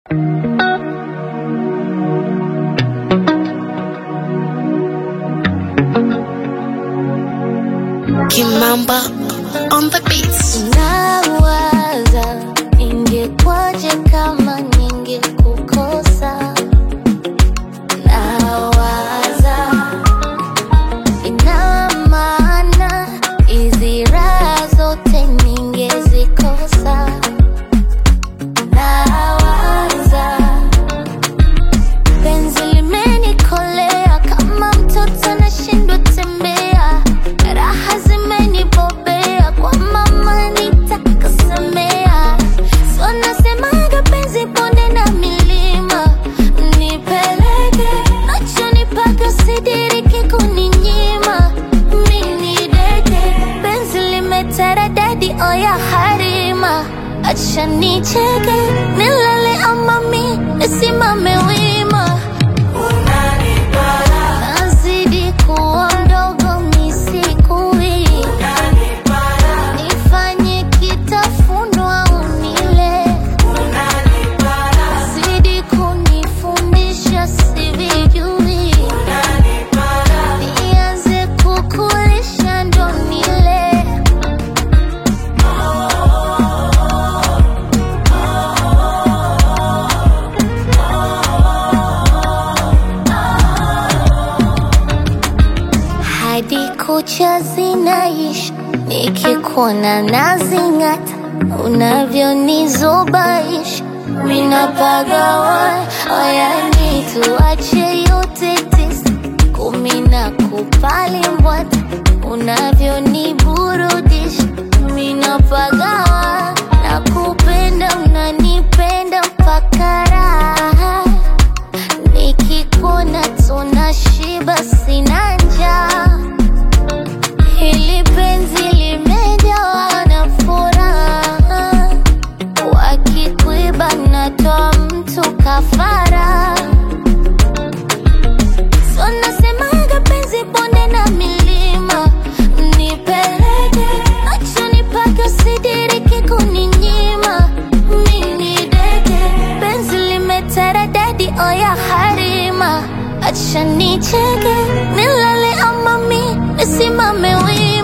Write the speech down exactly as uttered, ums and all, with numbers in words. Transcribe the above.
Kimamba on the beats. Nawaza ingekwaje kama ningekukosa. Nawaza ina maana hizi raha zote ningezikosa. Nawaza penzi limenikolea kama mtoto anashindwa tembea. Raha zimenibobea kwa mama nitakasemea. So nasemaga penzi bonde na milima. Nipeleke nachoni paka sidiriki kuninyima. Mini deke penzi limetaradadi oya harima. Acha nicheke nilale ama mi nisimame wima. Nazidi kuwa mdogo misikui. Nifanye kitafunwa unile. Zidi kunifundisha sivijui. Nianze kukulisha ndo nile. Hadi kucha zinaisha nikikuona nazingata. Unavyonizubaisha minapagawa. Oya nituache yote tisa kumi na kupali mbwata. Unavyoniburudisha minapagawa. Nakupenda unanipenda mpaka raha. Nikikuona tunashiba sina njaa. Hili penzi limejawa na furaha. Wakikuiba natoa mtu kafara. So nasemaga penzi bonde na milima. Nipeleke nachoni paka sidiriki kuninyima. Mini deke penzi limetaradadi oya harima. Acha nicheke nilale ama mi nisimame wima.